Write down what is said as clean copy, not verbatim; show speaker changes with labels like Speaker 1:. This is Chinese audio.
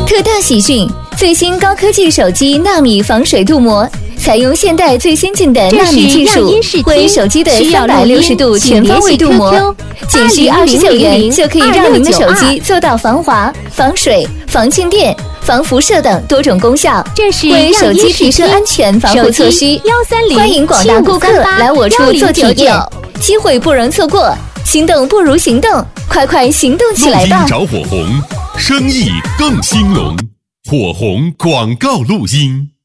Speaker 1: 特大喜讯！最新高科技手机纳米防水镀膜，采用现代最先进的纳米技术，为手机的360度全方位镀膜，仅需29元就可以让您的手机做到防滑、防水、防静电、防辐射等多种功效，为手机提升安全防护措施。欢迎广大顾客来我处做体验，机会不容错过，心动不如行动，快行动起来吧！
Speaker 2: 录音找火红，生意更兴隆。火红广告录音。